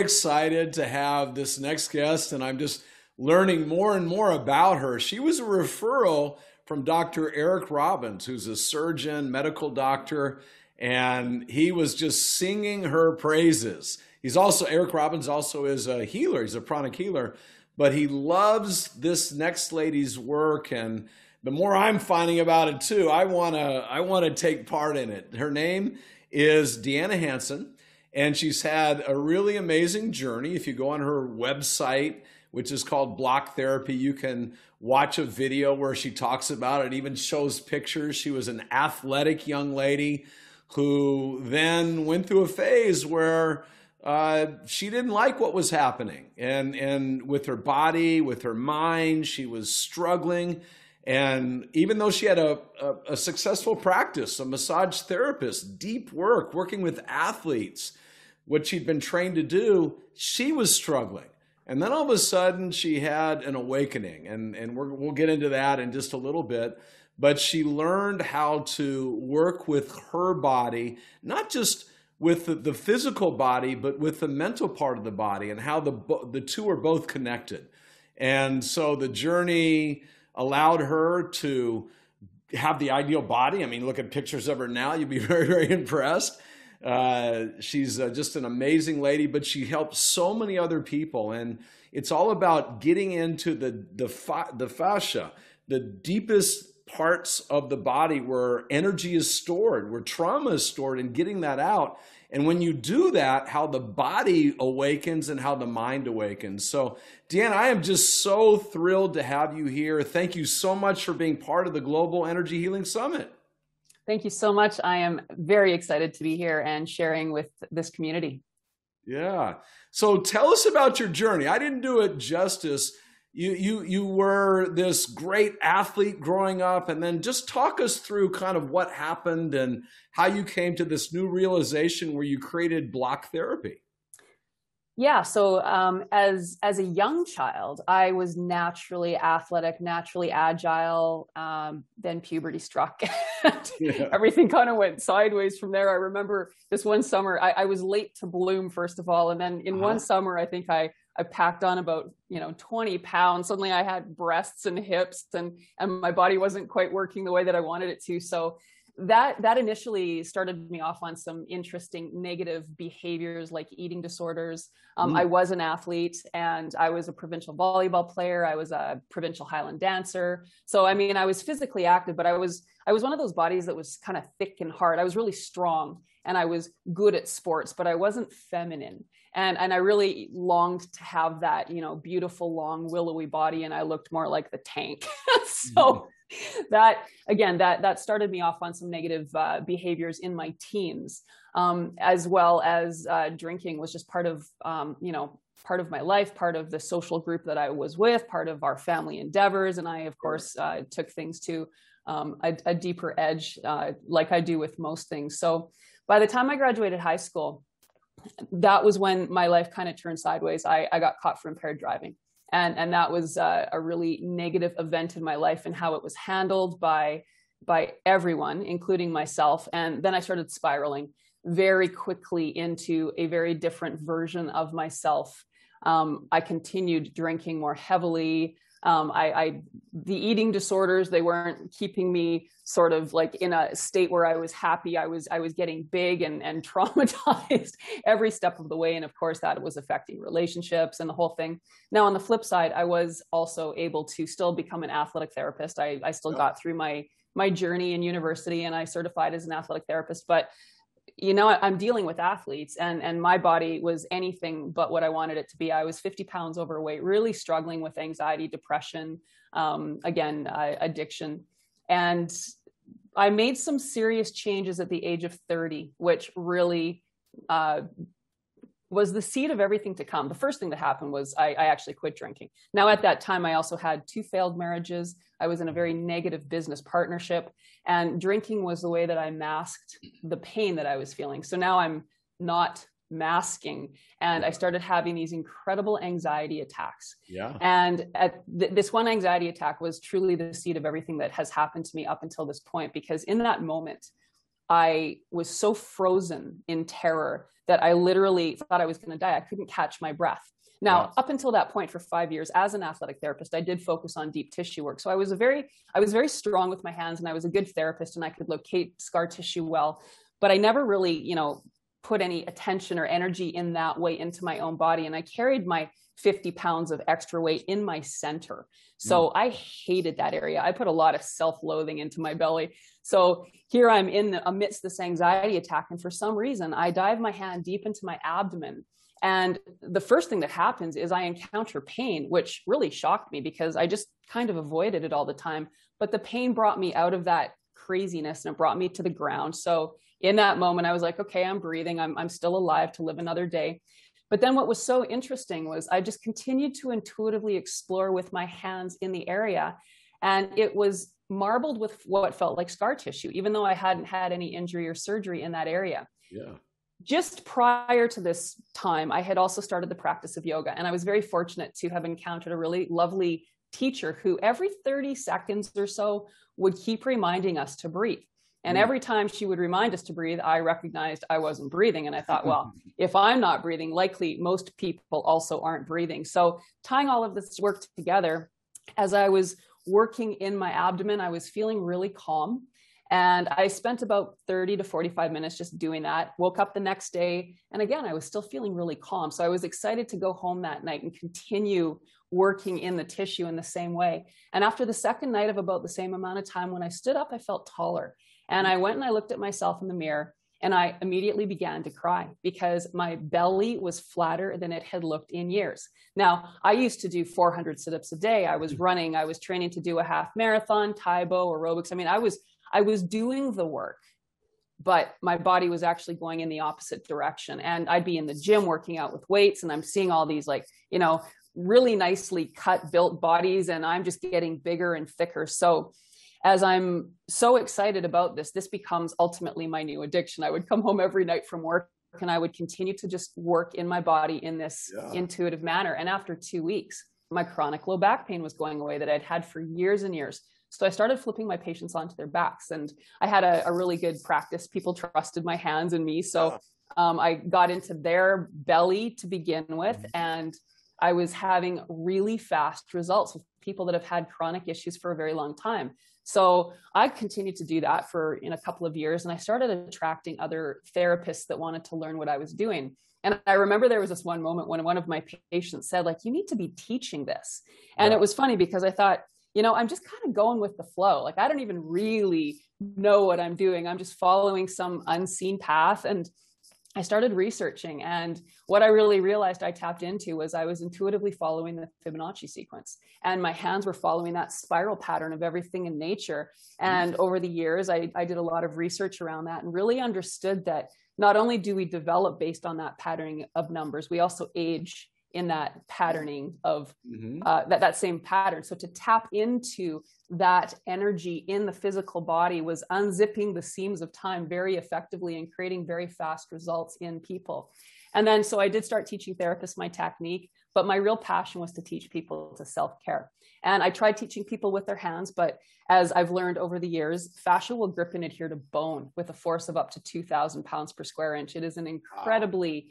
excited to have this next guest, and I'm just learning more and more about her. She was a referral from Dr. Eric Robbins, who's a surgeon, medical doctor, and he was just singing her praises. Eric Robbins also is a healer. He's a pranic healer, but he loves this next lady's work. And the more I'm finding about it too, I want to take part in it. Her name is Deanna Hanson, and she's had a really amazing journey. If you go on her website, which is called Block Therapy, you can watch a video where she talks about it. It even shows pictures. She was an athletic young lady who then went through a phase where she didn't like what was happening. And with her body, with her mind, she was struggling. And even though she had a successful practice, a massage therapist, deep work, working with athletes, what she'd been trained to do, she was struggling. And then all of a sudden she had an awakening, and we'll get into that in just a little bit. But she learned how to work with her body, not just with the physical body, but with the mental part of the body, and how the two are both connected. And so the journey allowed her to have the ideal body. I mean, look at pictures of her now. You'd be very, very impressed. She's just an amazing lady, but she helps so many other people. And it's all about getting into the fascia, the deepest parts of the body where energy is stored, where trauma is stored, and getting that out. And when you do that, how the body awakens and how the mind awakens. So, Deanna, I am just so thrilled to have you here. Thank you so much for being part of the Global Energy Healing Summit. Thank you so much. I am very excited to be here and sharing with this community. Yeah. So tell us about your journey. I didn't do it justice. You were this great athlete growing up, and then just talk us through kind of what happened and how you came to this new realization where you created Block Therapy. Yeah. So as a young child, I was naturally athletic, naturally agile. Then puberty struck. Yeah. Everything kind of went sideways from there. I remember this one summer, I was late to bloom, first of all. And then in one summer, I think I packed on about, 20 pounds. Suddenly I had breasts and hips, and my body wasn't quite working the way that I wanted it to. So that initially started me off on some interesting negative behaviors like eating disorders. I was an athlete, and I was a provincial volleyball player. I was a provincial Highland dancer. So, I mean, I was physically active, but I was one of those bodies that was kind of thick and hard. I was really strong, and I was good at sports, but I wasn't feminine. And I really longed to have that, beautiful, long, willowy body. And I looked more like the Tank. So that started me off on some negative behaviors in my teens, as well as drinking was just part of my life, part of the social group that I was with, part of our family endeavors. And I, of course, took things to a deeper edge, like I do with most things. So by the time I graduated high school, that was when my life kind of turned sideways. I got caught for impaired driving. And that was a really negative event in my life, and how it was handled by everyone, including myself. And then I started spiraling very quickly into a very different version of myself. I continued drinking more heavily. The eating disorders, they weren't keeping me sort of like in a state where I was happy. I was getting big and traumatized every step of the way. And of course that was affecting relationships and the whole thing. Now on the flip side, I was also able to still become an athletic therapist. I still got through my journey in university, and I certified as an athletic therapist, but I'm dealing with athletes, and my body was anything but what I wanted it to be. I was 50 pounds overweight, really struggling with anxiety, depression, addiction. And I made some serious changes at the age of 30, which really was the seed of everything to come. The first thing that happened was I actually quit drinking. Now, at that time, I also had 2 failed marriages. I was in a very negative business partnership, and drinking was the way that I masked the pain that I was feeling. So now I'm not masking, and I started having these incredible anxiety attacks. Yeah. And this one anxiety attack was truly the seed of everything that has happened to me up until this point, because in that moment, I was so frozen in terror that I literally thought I was going to die. I couldn't catch my breath. Now, up until that point, for 5 years as an athletic therapist, I did focus on deep tissue work. So I was very strong with my hands, and I was a good therapist, and I could locate scar tissue well. But I never really, put any attention or energy in that way into my own body. And I carried my 50 pounds of extra weight in my center. So I hated that area. I put a lot of self-loathing into my belly. So here I'm amidst this anxiety attack. And for some reason, I dive my hand deep into my abdomen. And the first thing that happens is I encounter pain, which really shocked me because I just kind of avoided it all the time. But the pain brought me out of that craziness and it brought me to the ground. So in that moment, I was like, okay, I'm breathing. I'm still alive to live another day. But then what was so interesting was I just continued to intuitively explore with my hands in the area. And it was marbled with what felt like scar tissue, even though I hadn't had any injury or surgery in that area. Yeah. Just prior to this time, I had also started the practice of yoga. And I was very fortunate to have encountered a really lovely teacher who every 30 seconds or so would keep reminding us to breathe. And every time she would remind us to breathe, I recognized I wasn't breathing. And I thought, well, if I'm not breathing, likely most people also aren't breathing. So tying all of this work together, as I was working in my abdomen, I was feeling really calm. And I spent about 30 to 45 minutes just doing that. Woke up the next day. And again, I was still feeling really calm. So I was excited to go home that night and continue working in the tissue in the same way. And after the second night of about the same amount of time, when I stood up, I felt taller. And I went and I looked at myself in the mirror and I immediately began to cry because my belly was flatter than it had looked in years. Now, I used to do 400 sit-ups a day. I was running, I was training to do a half marathon, Taebo, aerobics. I mean, I was doing the work, but my body was actually going in the opposite direction. And I'd be in the gym working out with weights and I'm seeing all these really nicely cut, built bodies, and I'm just getting bigger and thicker. So as I'm so excited about this becomes ultimately my new addiction. I would come home every night from work and I would continue to just work in my body in this intuitive manner. And after 2 weeks, my chronic low back pain was going away that I'd had for years and years. So I started flipping my patients onto their backs, and I had a really good practice. People trusted my hands and me. So I got into their belly to begin with, and I was having really fast results with people that have had chronic issues for a very long time. So I continued to do that for a couple of years, and I started attracting other therapists that wanted to learn what I was doing. And I remember there was this one moment when one of my patients said, like, you need to be teaching this. And it was funny because I thought, I'm just kind of going with the flow. Like, I don't even really know what I'm doing. I'm just following some unseen path. And I started researching, and what I really realized I tapped into was I was intuitively following the Fibonacci sequence, and my hands were following that spiral pattern of everything in nature. And over the years, I did a lot of research around that and really understood that not only do we develop based on that patterning of numbers, we also age in that patterning of that same pattern. So to tap into that energy in the physical body was unzipping the seams of time very effectively and creating very fast results in people. And then, so I did start teaching therapists my technique, but my real passion was to teach people to self-care. And I tried teaching people with their hands, but as I've learned over the years, fascia will grip and adhere to bone with a force of up to 2,000 pounds per square inch. It is an incredibly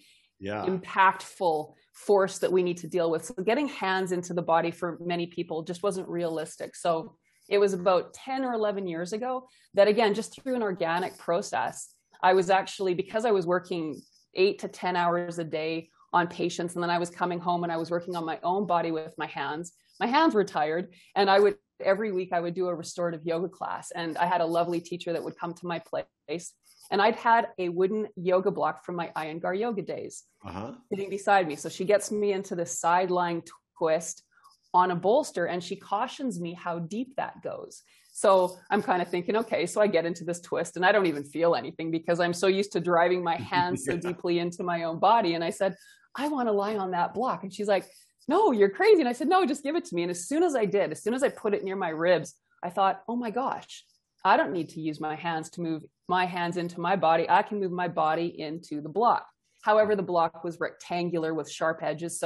impactful force that we need to deal with. So getting hands into the body for many people just wasn't realistic. So it was about 10 or 11 years ago that, again, just through an organic process, I was actually, because I was working 8 to 10 hours a day on patients, and then I was coming home and I was working on my own body with my hands were tired. And every week I would do a restorative yoga class. And I had a lovely teacher that would come to my place. And I'd had a wooden yoga block from my Iyengar yoga days sitting beside me. So she gets me into this side lying twist on a bolster, and she cautions me how deep that goes. So I'm kind of thinking, okay, so I get into this twist and I don't even feel anything because I'm so used to driving my hands so deeply into my own body. And I said, I want to lie on that block. And she's like, no, you're crazy. And I said, no, just give it to me. And as soon as I put it near my ribs, I thought, oh my gosh, I don't need to use my hands to move my hands into my body. I can move my body into the block. However, the block was rectangular with sharp edges. So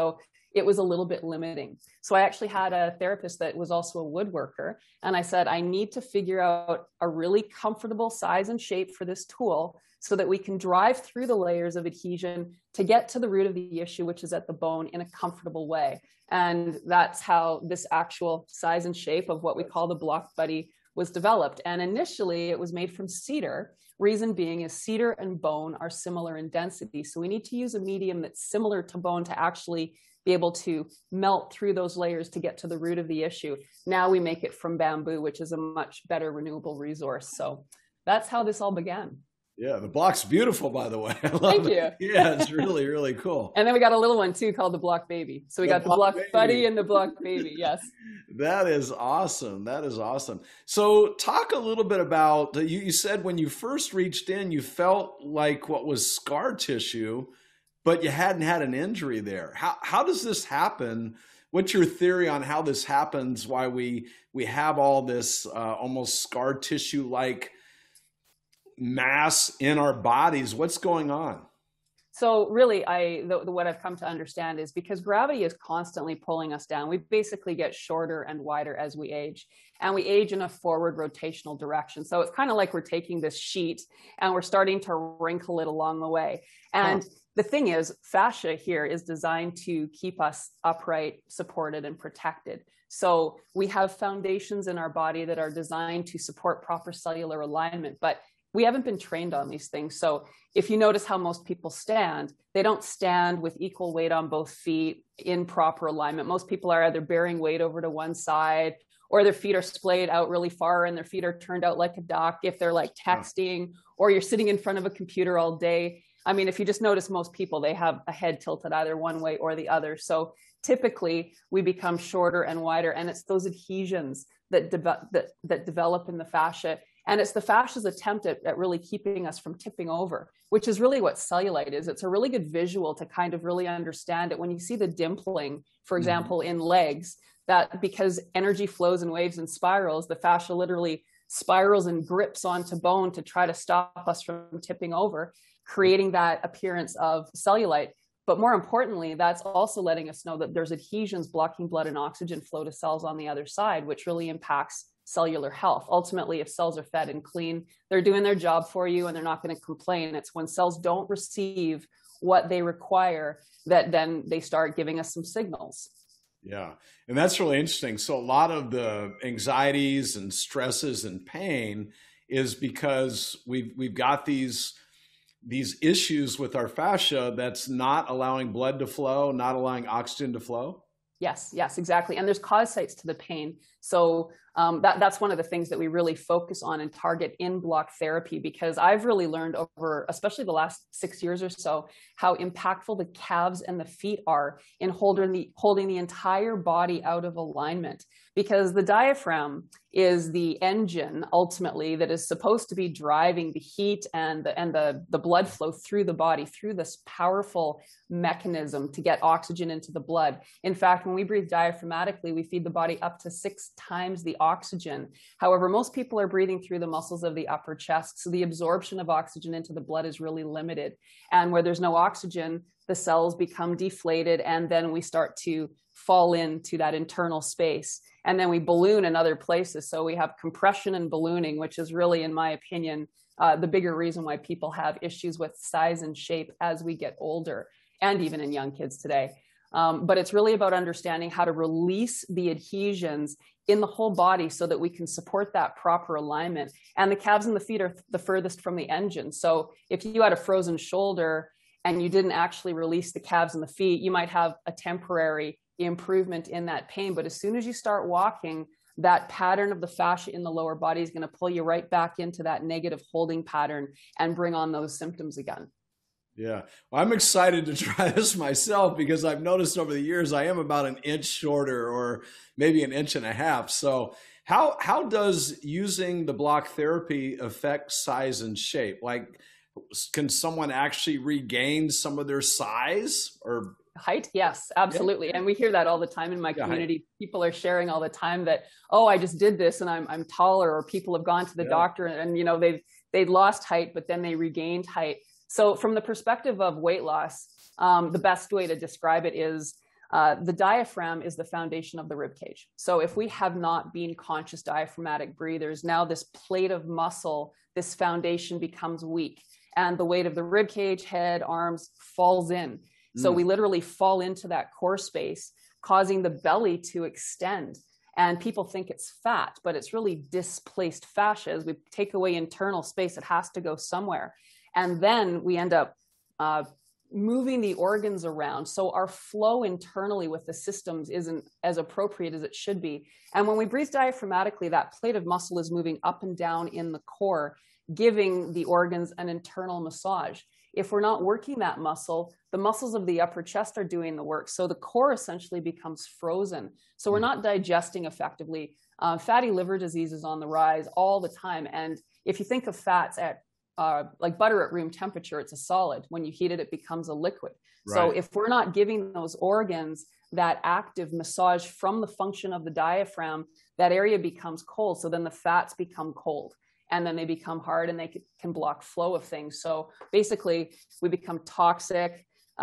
it was a little bit limiting. So I actually had a therapist that was also a woodworker. And I said, I need to figure out a really comfortable size and shape for this tool so that we can drive through the layers of adhesion to get to the root of the issue, which is at the bone, in a comfortable way. And that's how this actual size and shape of what we call the Block Buddy was developed. And initially it was made from cedar. Reason being is cedar and bone are similar in density. So we need to use a medium that's similar to bone to actually be able to melt through those layers to get to the root of the issue. Now we make it from bamboo, which is a much better renewable resource. So that's how this all began. Yeah, the block's beautiful, by the way. I love Thank it. you. Yeah, it's really, really cool. And then we got a little one too called the Block Baby. So we got the Block Buddy and the Block Baby. Yes. That is awesome. That is awesome. So talk a little bit about, you said when you first reached in, you felt like what was scar tissue, but you hadn't had an injury there. How does this happen? What's your theory on how this happens? Why we have all this almost scar tissue-like mass in our bodies? What's going on? So really, what I've come to understand is because gravity is constantly pulling us down, we basically get shorter and wider as we age. And we age in a forward rotational direction. So it's kind of like we're taking this sheet and we're starting to wrinkle it along the way. And the thing is, fascia here is designed to keep us upright, supported, and protected. So we have foundations in our body that are designed to support proper cellular alignment. But we haven't been trained on these things. So if you notice how most people stand, they don't stand with equal weight on both feet in proper alignment. Most people are either bearing weight over to one side, or their feet are splayed out really far and their feet are turned out like a duck if they're like texting, or you're sitting in front of a computer all day. I mean, if you just notice most people, they have a head tilted either one way or the other. So typically we become shorter and wider, and it's those adhesions that develop in the fascia. And it's the fascia's attempt at really keeping us from tipping over, which is really what cellulite is. It's a really good visual to kind of really understand it. When you see the dimpling, for example, in legs, that because energy flows in waves and spirals, the fascia literally spirals and grips onto bone to try to stop us from tipping over, creating that appearance of cellulite. But more importantly, that's also letting us know that there's adhesions blocking blood and oxygen flow to cells on the other side, which really impacts cellular health. Ultimately, if cells are fed and clean, they're doing their job for you and they're not going to complain. It's when cells don't receive what they require that then they start giving us some signals. Yeah. And that's really interesting. So a lot of the anxieties and stresses and pain is because we've got these issues with our fascia that's not allowing blood to flow, not allowing oxygen to flow. Yes, exactly. And there's cause sites to the pain. So that's one of the things that we really focus on and target in block therapy, because I've really learned over, especially the last 6 years or so, how impactful the calves and the feet are in holding the entire body out of alignment. Because the diaphragm is the engine ultimately that is supposed to be driving the heat and the blood flow through the body, through this powerful mechanism to get oxygen into the blood. In fact, when we breathe diaphragmatically, we feed the body up to 6 times the oxygen. However, most people are breathing through the muscles of the upper chest, so the absorption of oxygen into the blood is really limited. And where there's no oxygen, the cells become deflated, and then we start to fall into that internal space. And then we balloon in other places. So we have compression and ballooning, which is really, in my opinion, the bigger reason why people have issues with size and shape as we get older, and even in young kids today. But it's really about understanding how to release the adhesions in the whole body so that we can support that proper alignment. And the calves and the feet are the furthest from the engine. So if you had a frozen shoulder and you didn't actually release the calves and the feet, you might have a temporary improvement in that pain. But as soon as you start walking, that pattern of the fascia in the lower body is going to pull you right back into that negative holding pattern and bring on those symptoms again. Yeah. Well, I'm excited to try this myself because I've noticed over the years I am about 1 inch shorter, or maybe 1.5 inches. So how does using the block therapy affect size and shape? Like, can someone actually regain some of their size or height? Yes, absolutely. Yeah. And we hear that all the time in my community. People are sharing all the time that, oh, I just did this and I'm taller, or people have gone to the doctor and, you know, they've lost height, but then they regained height. So from the perspective of weight loss, the best way to describe it is The diaphragm is the foundation of the rib cage. So if we have not been conscious diaphragmatic breathers, now this plate of muscle, this foundation becomes weak, and the weight of the rib cage, head, arms falls in. So we literally fall into that core space, causing the belly to extend. And people think it's fat, but it's really displaced fascia. As we take away internal space, it has to go somewhere. And then we end up moving the organs around. So our flow internally with the systems isn't as appropriate as it should be. And when we breathe diaphragmatically, that plate of muscle is moving up and down in the core, giving the organs an internal massage. If we're not working that muscle, the muscles of the upper chest are doing the work. So the core essentially becomes frozen. So we're not digesting effectively. Fatty liver disease is on the rise all the time. And if you think of fats at like butter at room temperature, it's a solid. When you heat it, it becomes a liquid. Right. So if we're not giving those organs that active massage from the function of the diaphragm, that area becomes cold. So then the fats become cold. And then they become hard and they can block flow of things. So basically, we become toxic.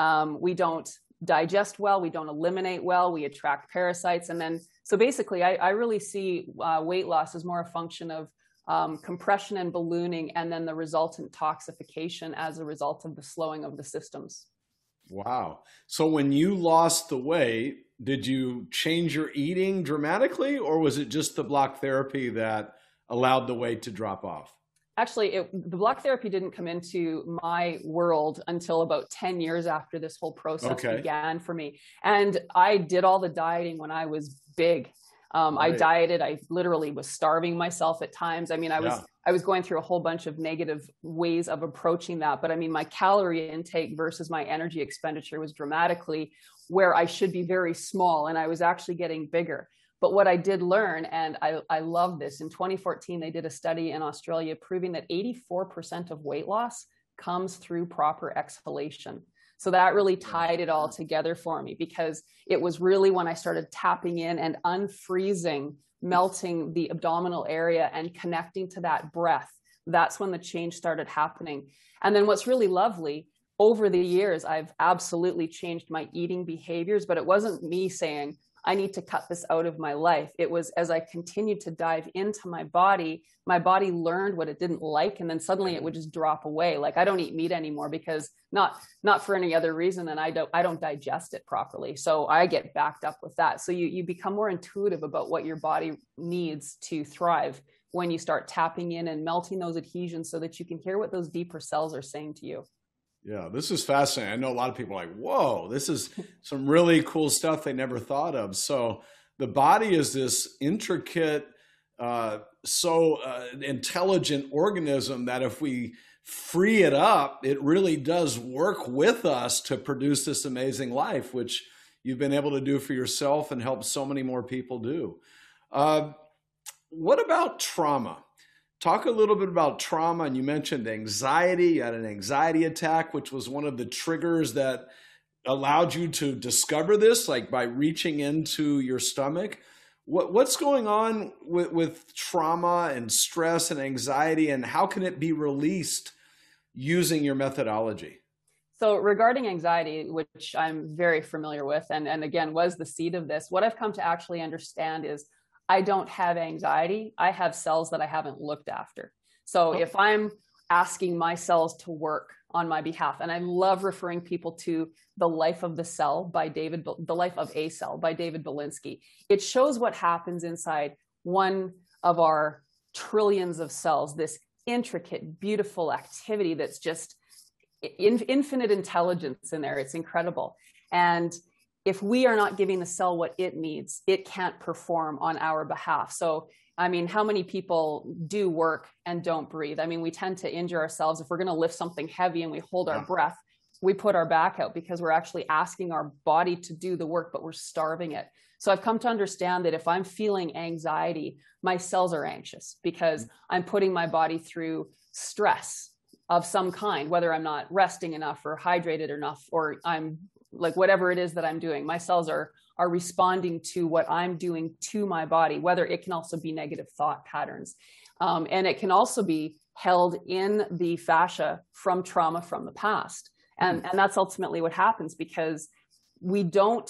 We don't digest well. We don't eliminate well. We attract parasites. And then, so basically, I really see weight loss as more a function of compression and ballooning, and then the resultant toxification as a result of the slowing of the systems. Wow. So when you lost the weight, did you change your eating dramatically, or was it just the block therapy that allowed the weight to drop off? Actually, the block therapy didn't come into my world until about 10 years after this whole process began for me. And I did all the dieting when I was big. I dieted. I literally was starving myself at times. I mean, I was going through a whole bunch of negative ways of approaching that. But I mean, my calorie intake versus my energy expenditure was dramatically where I should be very small, and I was actually getting bigger. But what I did learn, and I love this, in 2014, they did a study in Australia proving that 84% of weight loss comes through proper exhalation. So that really tied it all together for me, because it was really when I started tapping in and unfreezing, melting the abdominal area and connecting to that breath. That's when the change started happening. And then what's really lovely, over the years, I've absolutely changed my eating behaviors, but it wasn't me saying, I need to cut this out of my life. It was as I continued to dive into my body learned what it didn't like. And then suddenly it would just drop away. Like, I don't eat meat anymore because not for any other reason than I don't digest it properly. So I get backed up with that. So you become more intuitive about what your body needs to thrive when you start tapping in and melting those adhesions so that you can hear what those deeper cells are saying to you. Yeah, this is fascinating. I know a lot of people are like, whoa, this is some really cool stuff they never thought of. So the body is this intricate, intelligent organism that if we free it up, it really does work with us to produce this amazing life, which you've been able to do for yourself and help so many more people do. What about trauma? Talk a little bit about trauma. And you mentioned anxiety. You had an anxiety attack, which was one of the triggers that allowed you to discover this, like by reaching into your stomach. What's going on with trauma and stress and anxiety, and how can it be released using your methodology? So regarding anxiety, which I'm very familiar with, and again, was the seed of this, what I've come to actually understand is I don't have anxiety. I have cells that I haven't looked after. So if I'm asking my cells to work on my behalf, and I love referring people to The Life of the Cell by The Life of a Cell by David Belinsky. It shows what happens inside one of our trillions of cells, this intricate, beautiful activity that's just infinite intelligence in there. It's incredible. And if we are not giving the cell what it needs, it can't perform on our behalf. So, I mean, how many people do work and don't breathe? I mean, we tend to injure ourselves. If we're going to lift something heavy and we hold our breath, we put our back out because we're actually asking our body to do the work, but we're starving it. So I've come to understand that if I'm feeling anxiety, my cells are anxious because I'm putting my body through stress of some kind, whether I'm not resting enough or hydrated enough, or I'm like whatever it is that I'm doing, my cells are responding to what I'm doing to my body, whether it can also be negative thought patterns. And it can also be held in the fascia from trauma from the past. And that's ultimately what happens because we don't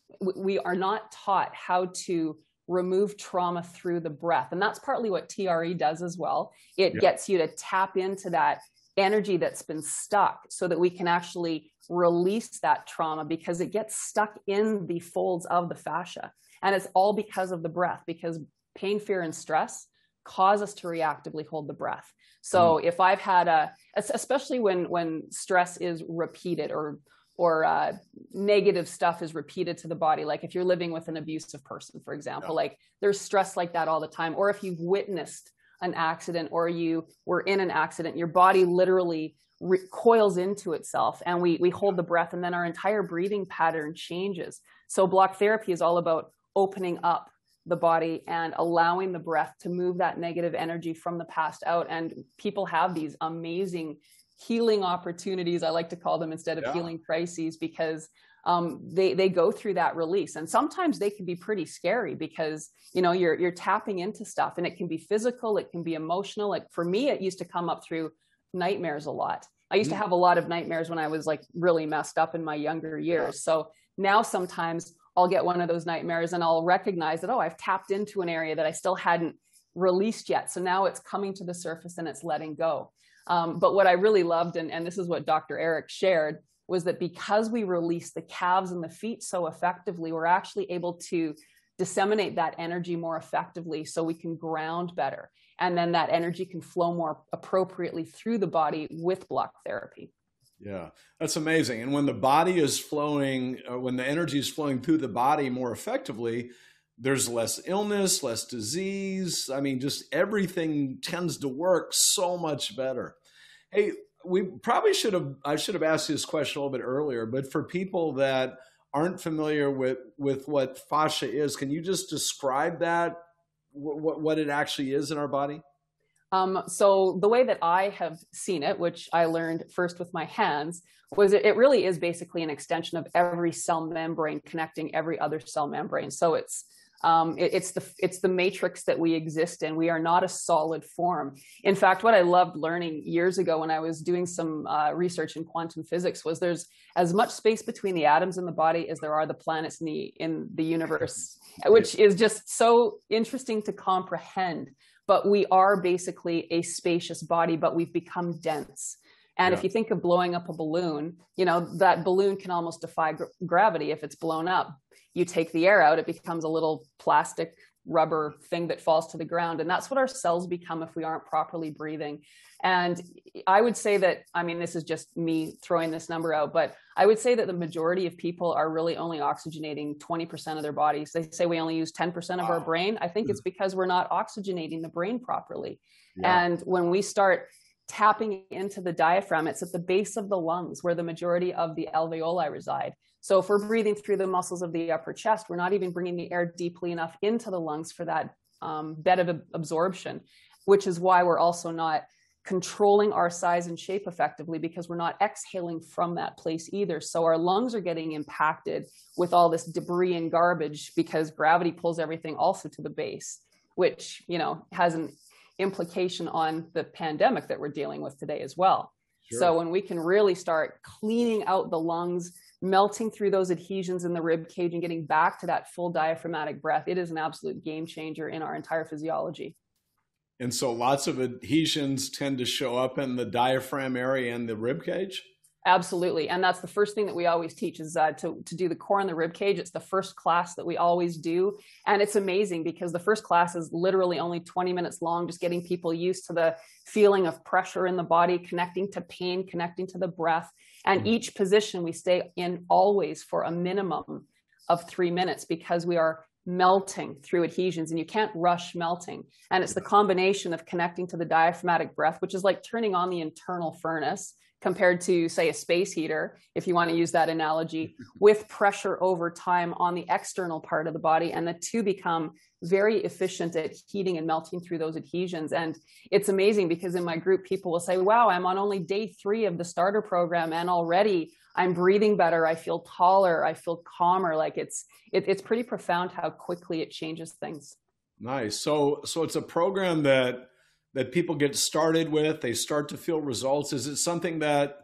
we are not taught how to remove trauma through the breath. And that's partly what TRE does as well. It gets you to tap into that energy that's been stuck so that we can actually release that trauma, because it gets stuck in the folds of the fascia. And it's all because of the breath, because pain, fear, and stress cause us to reactively hold the breath. So if I've had especially when stress is repeated, or negative stuff is repeated to the body, like if you're living with an abusive person, for example, like there's stress like that all the time. Or if you've witnessed an accident, or you were in an accident, your body literally coils into itself, and we hold the breath, and then our entire breathing pattern changes. So block therapy is all about opening up the body and allowing the breath to move that negative energy from the past out. And people have these amazing healing opportunities, I like to call them, instead of healing crises, because they go through that release. And sometimes they can be pretty scary, because, you know, you're tapping into stuff, and it can be physical, it can be emotional. Like for me, it used to come up through nightmares a lot. I used to have a lot of nightmares when I was like really messed up in my younger years. So now sometimes I'll get one of those nightmares and I'll recognize that, oh, I've tapped into an area that I still hadn't released yet. So now it's coming to the surface and it's letting go. But what I really loved, and this is what Dr. Eric shared, was that because we release the calves and the feet so effectively, we're actually able to disseminate that energy more effectively, so we can ground better. And then that energy can flow more appropriately through the body with block therapy. Yeah, that's amazing. And when the body is flowing, when the energy is flowing through the body more effectively, there's less illness, less disease. I mean, just everything tends to work so much better. Hey, I should have asked you this question a little bit earlier, but for people that aren't familiar with what fascia is, can you just describe that, what it actually is in our body? So the way that I have seen it, which I learned first with my hands, was it really is basically an extension of every cell membrane connecting every other cell membrane. So it's the matrix that we exist in. We are not a solid form. In fact, what I loved learning years ago when I was doing some research in quantum physics was there's as much space between the atoms in the body as there are the planets in the universe, which is just so interesting to comprehend. But we are basically a spacious body, but we've become dense. And if you think of blowing up a balloon, you know, that balloon can almost defy gravity if it's blown up. You take the air out, it becomes a little plastic rubber thing that falls to the ground. And that's what our cells become if we aren't properly breathing. And I would say that, I mean, this is just me throwing this number out, but I would say that the majority of people are really only oxygenating 20% of their bodies. They say we only use 10% of our brain. I think it's because we're not oxygenating the brain properly. And when we start tapping into the diaphragm, it's at the base of the lungs where the majority of the alveoli reside. So if we're breathing through the muscles of the upper chest, we're not even bringing the air deeply enough into the lungs for that bed of absorption, which is why we're also not controlling our size and shape effectively, because we're not exhaling from that place either. So our lungs are getting impacted with all this debris and garbage because gravity pulls everything also to the base, which, you know, has an implication on the pandemic that we're dealing with today as well. Sure. So when we can really start cleaning out the lungs, melting through those adhesions in the rib cage and getting back to that full diaphragmatic breath, it is an absolute game changer in our entire physiology. And so lots of adhesions tend to show up in the diaphragm area and the rib cage? Absolutely. And that's the first thing that we always teach is to do the core and the rib cage. It's the first class that we always do. And it's amazing because the first class is literally only 20 minutes long, just getting people used to the feeling of pressure in the body, connecting to pain, connecting to the breath. And each position we stay in always for a minimum of 3 minutes because we are melting through adhesions and you can't rush melting. And it's the combination of connecting to the diaphragmatic breath, which is like turning on the internal furnace compared to, say, a space heater, if you want to use that analogy, with pressure over time on the external part of the body. And the two become very efficient at heating and melting through those adhesions. And it's amazing because in my group, people will say, wow, I'm on only day 3 of the starter program and already I'm breathing better. I feel taller. I feel calmer. Like it's pretty profound how quickly it changes things. Nice. So it's a program that people get started with, they start to feel results. Is it something that,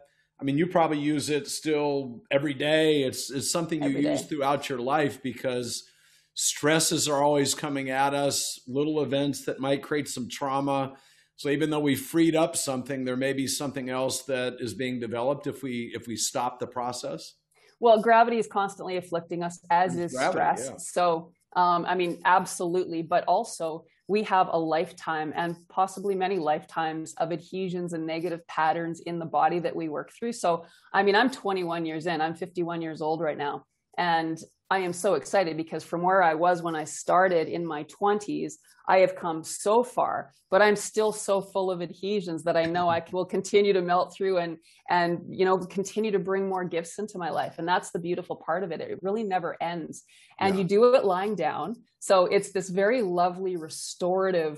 I mean, you probably use it still every day. It's something you every use day. throughout your life because stresses are always coming at us, little events that might create some trauma. So even though we freed up something, there may be something else that is being developed if we stop the process. Well, gravity is constantly afflicting us, as It's is gravity, stress. yeah. So, I mean, absolutely. But also, we have a lifetime and possibly many lifetimes of adhesions and negative patterns in the body that we work through. So, I mean, I'm 21 years in, I'm 51 years old right now. And I am so excited because from where I was when I started in my 20s, I have come so far, but I'm still so full of adhesions that I know I will continue to melt through and continue to bring more gifts into my life. And that's the beautiful part of it. It really never ends. And Yeah. you do it lying down. So it's this very lovely restorative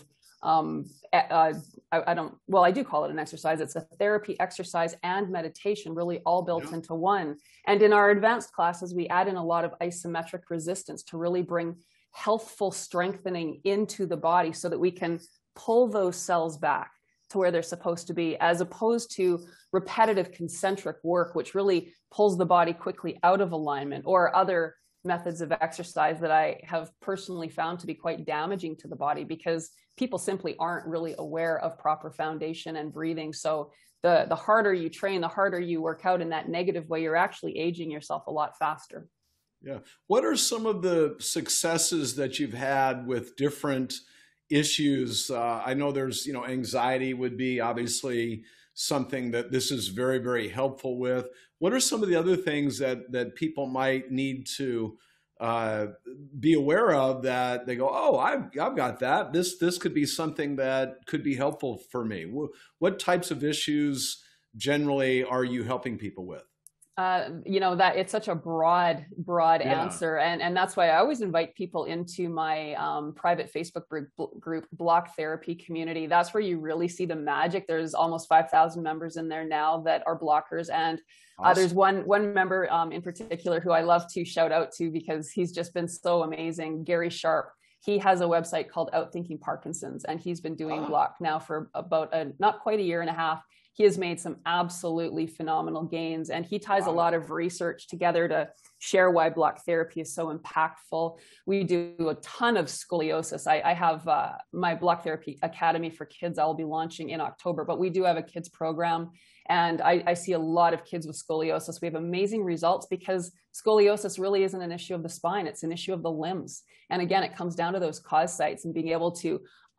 I do call it an exercise. It's a therapy exercise and meditation really all built Yeah. into one. And in our advanced classes, we add in a lot of isometric resistance to really bring healthful strengthening into the body so that we can pull those cells back to where they're supposed to be, as opposed to repetitive concentric work, which really pulls the body quickly out of alignment, or other methods of exercise that I have personally found to be quite damaging to the body because people simply aren't really aware of proper foundation and breathing. So the harder you train, the harder you work out in that negative way, you're actually aging yourself a lot faster. Yeah. What are some of the successes that you've had with different issues? I know there's, anxiety would be obviously something that this is very, very helpful with. What are some of the other things that people might need to uh, be aware of that they go, oh, I've got that. This could be something that could be helpful for me. What types of issues generally are you helping people with? That it's such a broad Yeah. answer. And that's why I always invite people into my private Facebook group, Block Therapy Community. That's where you really see the magic. There's almost 5,000 members in there now that are blockers. And there's Awesome. one member in particular who I love to shout out to because he's just been so amazing, Gary Sharp. He has a website called Outthinking Parkinson's, and he's been doing Ah, Block now for about not quite a year and a half. He has made some absolutely phenomenal gains, and he ties a wow. lot of research together to share why block therapy is so impactful. We do a ton of scoliosis. I have my Block Therapy Academy for kids I'll be launching in October, but we do have a kids program, and I see a lot of kids with scoliosis. We have amazing results because scoliosis really isn't an issue of the spine. It's an issue of the limbs. And again, it comes down to those cause sites and being able to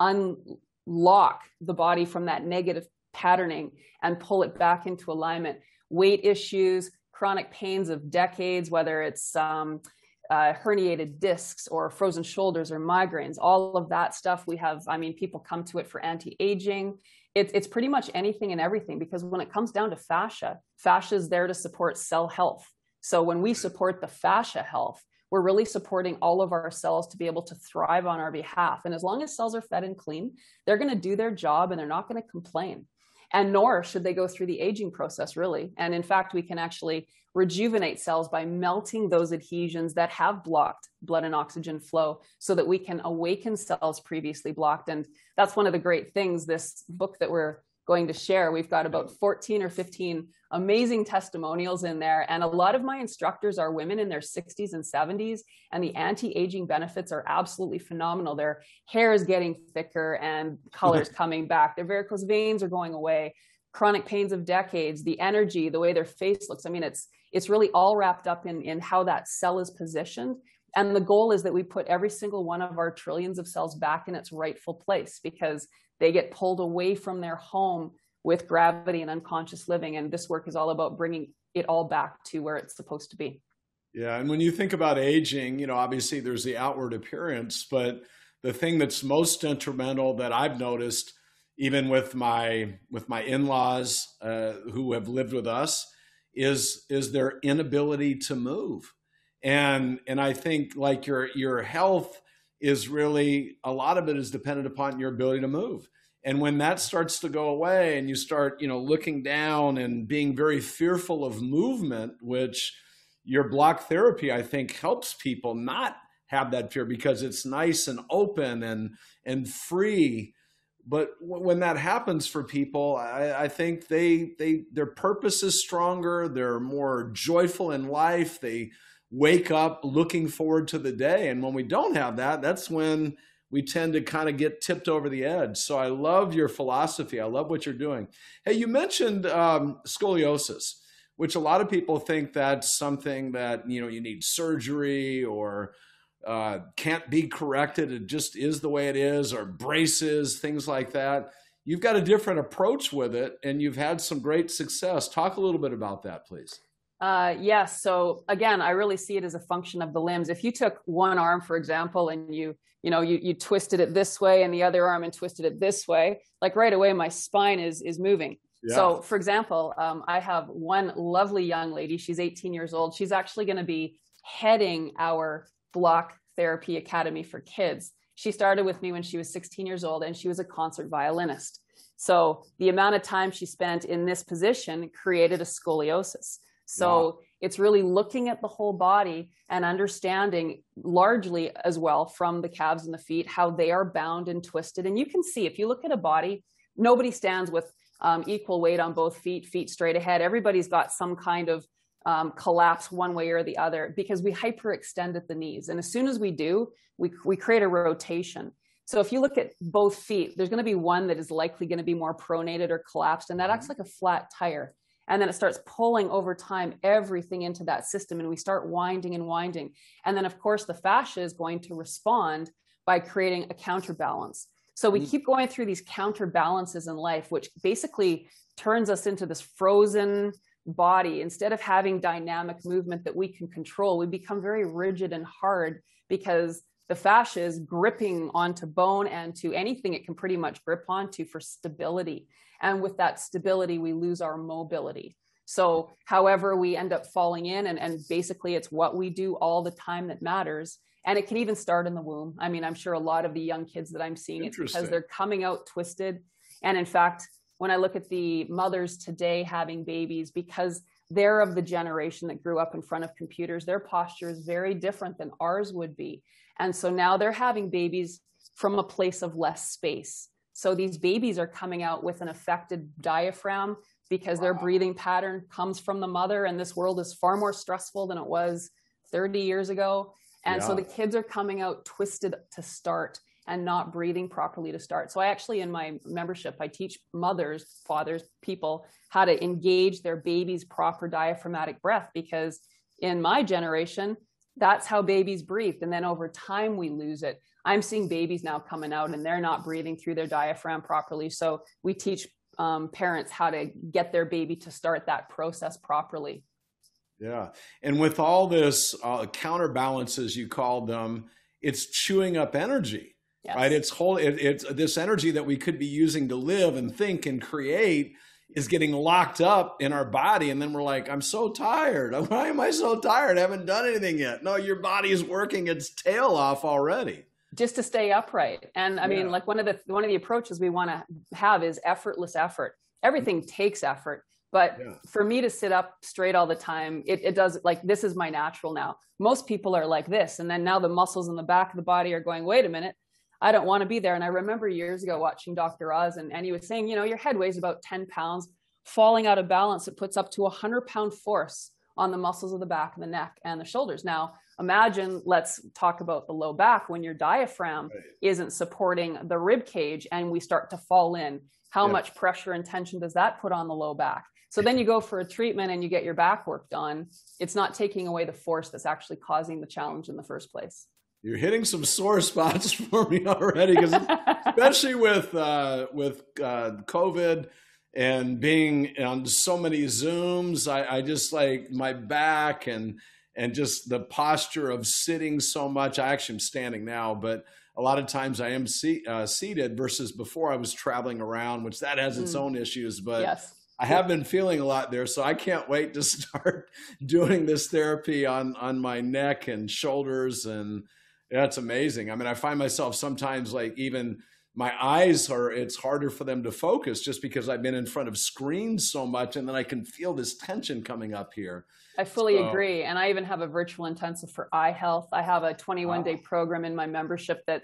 unlock the body from that negative patterning and pull it back into alignment. Weight issues, chronic pains of decades, whether it's herniated discs or frozen shoulders or migraines, all of that stuff we have. I mean, people come to it for anti-aging. It's pretty much anything and everything, because when it comes down to fascia is there to support cell health. So when we support the fascia health, we're really supporting all of our cells to be able to thrive on our behalf. And as long as cells are fed and clean, they're going to do their job and they're not going to complain. And nor should they go through the aging process, really. And in fact, we can actually rejuvenate cells by melting those adhesions that have blocked blood and oxygen flow so that we can awaken cells previously blocked. And that's one of the great things, this book that we're going to share. We've got about 14 or 15 amazing testimonials in there. And a lot of my instructors are women in their 60s and 70s. And the anti-aging benefits are absolutely phenomenal. Their hair is getting thicker and colors coming back. Their varicose veins are going away. Chronic pains of decades, the energy, the way their face looks. I mean, it's really all wrapped up in how that cell is positioned. And the goal is that we put every single one of our trillions of cells back in its rightful place, because they get pulled away from their home with gravity and unconscious living. And this work is all about bringing it all back to where it's supposed to be. Yeah, and when you think about aging, obviously there's the outward appearance, but the thing that's most detrimental that I've noticed, even with my in-laws who have lived with us, is their inability to move. And I think like your health is really, a lot of it is dependent upon your ability to move. And when that starts to go away and you start, looking down and being very fearful of movement, which your block therapy, I think, helps people not have that fear because it's nice and open and free. But when that happens for people, I think their purpose is stronger. They're more joyful in life. They wake up looking forward to the day. And when we don't have that, that's when we tend to kind of get tipped over the edge. So I love your philosophy. I love what you're doing. Hey, you mentioned scoliosis, which a lot of people think that's something that, you know, you need surgery or can't be corrected. It just is the way it is, or braces, things like that. You've got a different approach with it, and you've had some great success. Talk a little bit about that, please. Yes. So again, I really see it as a function of the limbs. If you took one arm, for example, and you twisted it this way, and the other arm and twisted it this way, like right away, my spine is moving. Yeah. So for example, I have one lovely young lady. She's 18 years old. She's actually going to be heading our Block Therapy Academy for Kids. She started with me when she was 16 years old, and she was a concert violinist. So the amount of time she spent in this position created a scoliosis. So wow. It's really looking at the whole body and understanding largely as well from the calves and the feet, how they are bound and twisted. And you can see, if you look at a body, nobody stands with equal weight on both feet straight ahead. Everybody's got some kind of collapse one way or the other, because we hyperextend at the knees. And as soon as we do, we create a rotation. So if you look at both feet, there's going to be one that is likely going to be more pronated or collapsed, and that acts like a flat tire. And then it starts pulling over time everything into that system, and we start winding and winding. And then of course the fascia is going to respond by creating a counterbalance. So we keep going through these counterbalances in life, which basically turns us into this frozen body. Instead of having dynamic movement that we can control, we become very rigid and hard, because the fascia is gripping onto bone and to anything it can pretty much grip onto for stability. And with that stability, we lose our mobility. So however we end up falling in, and basically it's what we do all the time that matters. And it can even start in the womb. I mean, I'm sure a lot of the young kids that I'm seeing, it's because they're coming out twisted. And in fact, when I look at the mothers today having babies, because they're of the generation that grew up in front of computers, their posture is very different than ours would be. And so now they're having babies from a place of less space. So these babies are coming out with an affected diaphragm, because their breathing pattern comes from the mother. And this world is far more stressful than it was 30 years ago. And so the kids are coming out twisted to start and not breathing properly to start. So I actually, in my membership, I teach mothers, fathers, people how to engage their baby's proper diaphragmatic breath, because in my generation, that's how babies breathed. And then over time, we lose it. I'm seeing babies now coming out and they're not breathing through their diaphragm properly. So we teach parents how to get their baby to start that process properly. Yeah. And with all this counterbalances, you called them, it's chewing up energy, yes. Right? It's this energy that we could be using to live and think and create is getting locked up in our body. And then we're like, I'm so tired. Why am I so tired? I haven't done anything yet. No, your body is working its tail off already. Just to stay upright. And I mean, like one of the approaches we want to have is effortless effort. Everything takes effort. But for me to sit up straight all the time, it does, like, this is my natural now. Most people are like this. And then now the muscles in the back of the body are going, wait a minute, I don't want to be there. And I remember years ago watching Dr. Oz, and he was saying, your head weighs about 10 pounds. Falling out of balance, it puts up to 100-pound force on the muscles of the back and the neck and the shoulders. Now, imagine, let's talk about the low back, when your diaphragm isn't supporting the rib cage and we start to fall in. How much pressure and tension does that put on the low back? So then you go for a treatment and you get your back work done. It's not taking away the force that's actually causing the challenge in the first place. You're hitting some sore spots for me already, because especially with COVID and being on so many Zooms, I just, like, my back and just the posture of sitting so much. I actually am standing now, but a lot of times I am seated versus before I was traveling around, which that has its own issues. But I have been feeling a lot there. So I can't wait to start doing this therapy on my neck and shoulders. And that's amazing. I mean, I find myself sometimes, like, even my eyes it's harder for them to focus, just because I've been in front of screens so much. And then I can feel this tension coming up here. I fully agree. And I even have a virtual intensive for eye health. I have a 21-day program in my membership that's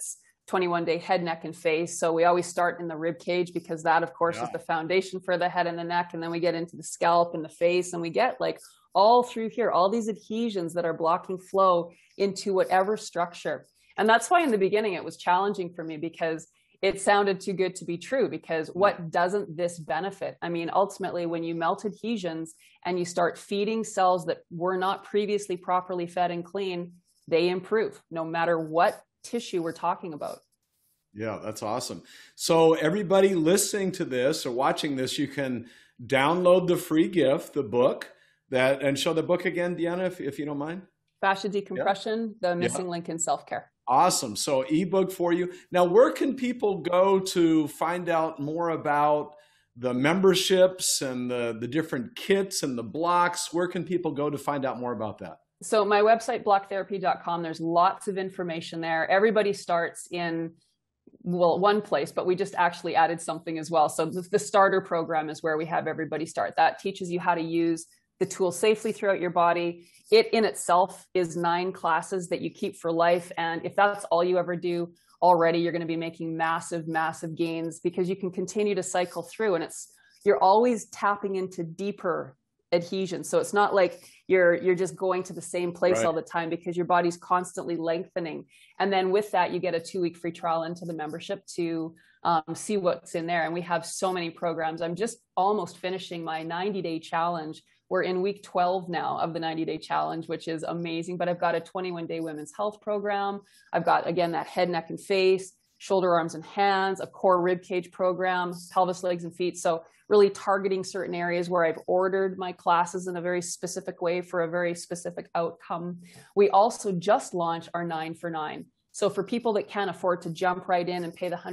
21-day head, neck, and face. So we always start in the rib cage because that, of course, is the foundation for the head and the neck. And then we get into the scalp and the face, and we get like all through here, all these adhesions that are blocking flow into whatever structure. And that's why in the beginning it was challenging for me, because it sounded too good to be true, because what doesn't this benefit? I mean, ultimately, when you melt adhesions and you start feeding cells that were not previously properly fed and clean, they improve no matter what tissue we're talking about. Yeah, that's awesome. So everybody listening to this or watching this, you can download the free gift, the book, and show the book again, Deanna, if you don't mind. Fascia Decompression, the missing link in self-care. Awesome. So ebook for you. Now, where can people go to find out more about the memberships and the different kits and the blocks? Where can people go to find out more about that? So my website, blocktherapy.com, there's lots of information there. Everybody starts in, well, one place, but we just actually added something as well. So the starter program is where we have everybody start. That teaches you how to use the tool safely throughout your body. It in itself is 9 classes that you keep for life. And if that's all you ever do already, you're going to be making massive, massive gains, because you can continue to cycle through, and you're always tapping into deeper adhesion. So it's not like you're just going to the same place all the time, because your body's constantly lengthening. And then with that, you get a 2-week free trial into the membership to see what's in there. And we have so many programs. I'm just almost finishing my 90-day challenge. We're in week 12 now of the 90-day challenge, which is amazing. But I've got a 21-day women's health program. I've got, again, that head, neck, and face, shoulder, arms, and hands, a core rib cage program, pelvis, legs, and feet. So really targeting certain areas where I've ordered my classes in a very specific way for a very specific outcome. We also just launched our 9 for 9. So for people that can't afford to jump right in and pay the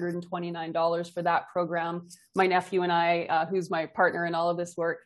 $129 for that program, my nephew and I, who's my partner in all of this work,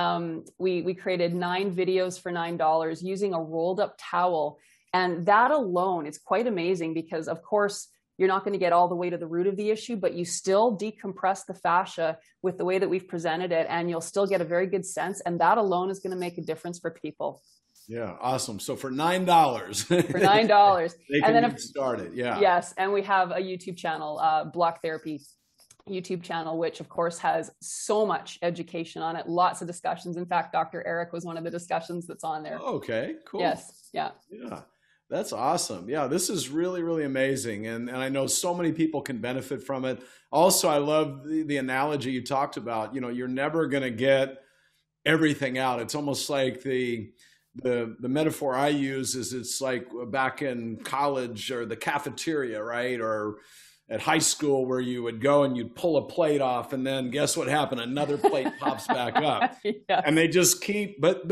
we created 9 videos for $9 using a rolled up towel. And that alone is quite amazing, because of course, you're not going to get all the way to the root of the issue, but you still decompress the fascia with the way that we've presented it, and you'll still get a very good sense. And that alone is going to make a difference for people. Yeah, awesome. So for $9, for $9, they can get started. Yeah. Yes, and we have a YouTube channel, Block Therapy YouTube channel, which of course has so much education on it, lots of discussions. In fact, Dr. Eric was one of the discussions that's on there. Okay, cool. Yes, yeah. Yeah. That's awesome. Yeah, this is really, really amazing. And I know so many people can benefit from it. Also, I love the analogy you talked about. You know, you're never going to get everything out. It's almost like the metaphor I use is it's like back in college or the cafeteria, right? Or at high school, where you would go and you'd pull a plate off, and then guess what happened? Another plate pops back up. Yeah. And they just keep, but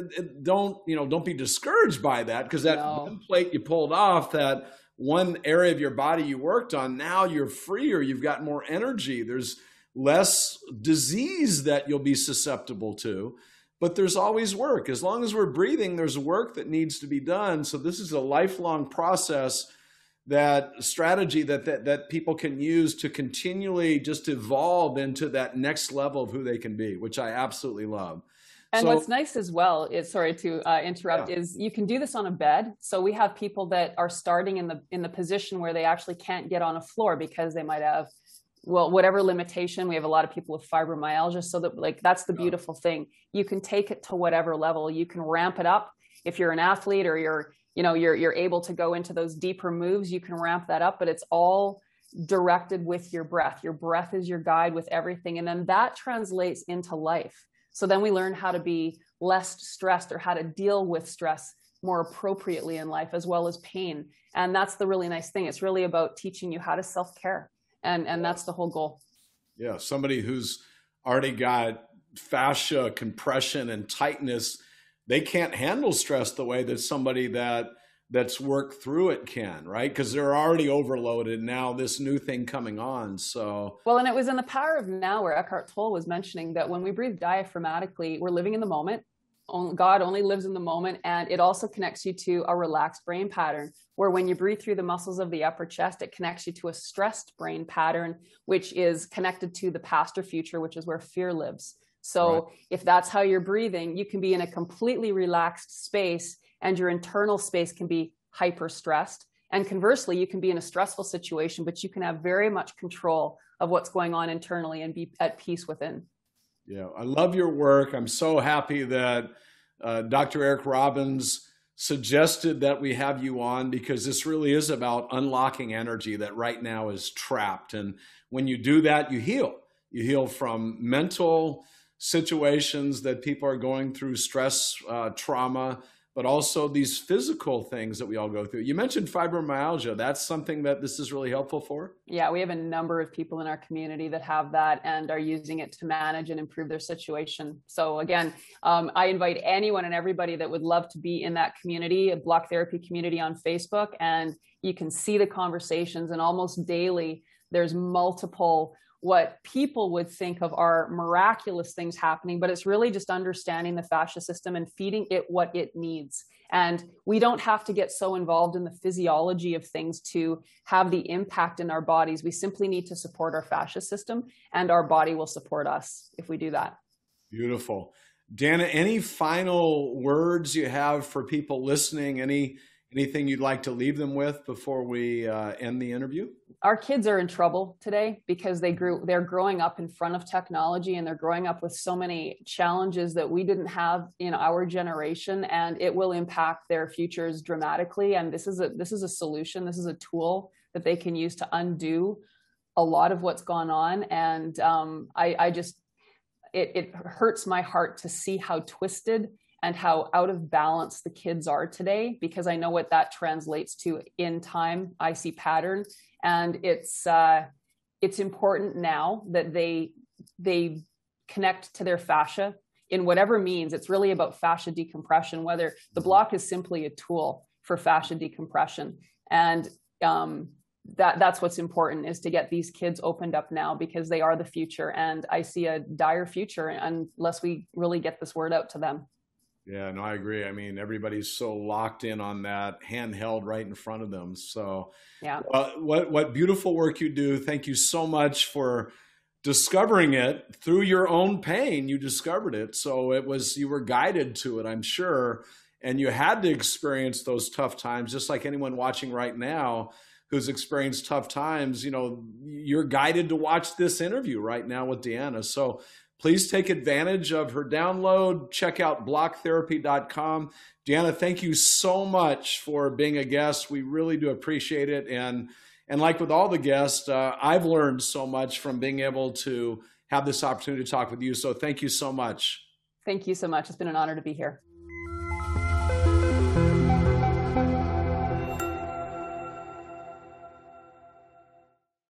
don't be discouraged by that, because that one plate you pulled off, that one area of your body you worked on, now you're freer, you've got more energy, there's less disease that you'll be susceptible to. But there's always work. As long as we're breathing, there's work that needs to be done. So this is a lifelong process, that strategy that people can use to continually just evolve into that next level of who they can be, which I absolutely love. And what's nice as well is, sorry to interrupt, is you can do this on a bed. So we have people that are starting in the position where they actually can't get on a floor because they might have, well, whatever limitation. We have a lot of people with fibromyalgia. So that, that's the beautiful thing. You can take it to whatever level. You can ramp it up. If you're an athlete or you're able to go into those deeper moves, you can ramp that up, but it's all directed with your breath. Your breath is your guide with everything. And then that translates into life. So then we learn how to be less stressed, or how to deal with stress more appropriately in life, as well as pain. And that's the really nice thing. It's really about teaching you how to self-care. And that's the whole goal. Yeah. Somebody who's already got fascia compression and tightness, they can't handle stress the way that somebody that's worked through it can, right? Because they're already overloaded. Now this new thing coming on. So well, and it was in The Power of Now where Eckhart Tolle was mentioning that when we breathe diaphragmatically, we're living in the moment. God only lives in the moment. And it also connects you to a relaxed brain pattern, where when you breathe through the muscles of the upper chest, it connects you to a stressed brain pattern, which is connected to the past or future, which is where fear lives. So if that's how you're breathing, you can be in a completely relaxed space, and your internal space can be hyper stressed. And conversely, you can be in a stressful situation, but you can have very much control of what's going on internally and be at peace within. Yeah, I love your work. I'm so happy that Dr. Eric Robbins suggested that we have you on, because this really is about unlocking energy that right now is trapped. And when you do that, you heal. You heal from mental situations that people are going through, stress, trauma, but also these physical things that we all go through. You mentioned fibromyalgia. That's something that this is really helpful for? Yeah, we have a number of people in our community that have that and are using it to manage and improve their situation. So again, I invite anyone and everybody that would love to be in that community, a block therapy community on Facebook, and you can see the conversations, and almost daily there's multiple what people would think of are miraculous things happening, but it's really just understanding the fascia system and feeding it what it needs. And we don't have to get so involved in the physiology of things to have the impact in our bodies. We simply need to support our fascia system, and our body will support us if we do that. Beautiful. Deanna, any final words you have for people listening? Anything you'd like to leave them with before we end the interview? Our kids are in trouble today because they're growing up in front of technology, and they're growing up with so many challenges that we didn't have in our generation, and it will impact their futures dramatically. And this is a solution. This is a tool that they can use to undo a lot of what's gone on. And it hurts my heart to see how twisted and how out of balance the kids are today, because I know what that translates to in time. I see pattern, and it's important now that they connect to their fascia in whatever means. It's really about fascia decompression, whether the block is simply a tool for fascia decompression. And that's what's important, is to get these kids opened up now, because they are the future. And I see a dire future unless we really get this word out to them. Yeah, no, I agree. I mean, everybody's so locked in on that handheld right in front of them. So yeah, what beautiful work you do. Thank you so much for discovering it through your own pain. You discovered it. So you were guided to it, I'm sure. And you had to experience those tough times, just like anyone watching right now who's experienced tough times. You're guided to watch this interview right now with Deanna. So please take advantage of her download. Check out blocktherapy.com. Deanna, thank you so much for being a guest. We really do appreciate it. And like with all the guests, I've learned so much from being able to have this opportunity to talk with you. So thank you so much. Thank you so much. It's been an honor to be here.